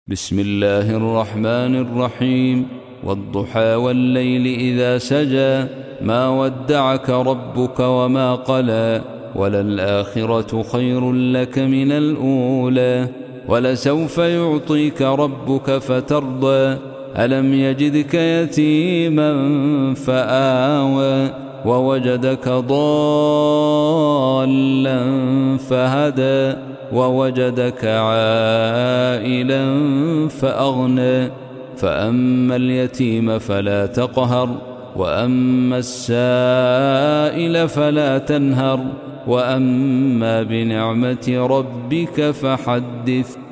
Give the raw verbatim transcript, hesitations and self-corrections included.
بسم الله الرحمن الرحيم. والضحى والليل إذا سجى ما ودعك ربك وما قلى وللآخرة خير لك من الأولى ولسوف يعطيك ربك فترضى ألم يجدك يتيما فآوى ووجدك ضالا فهدى ووجدك عائلا فأغنى فأما اليتيم فلا تقهر وأما السائل فلا تنهر وأما بنعمة ربك فحدث.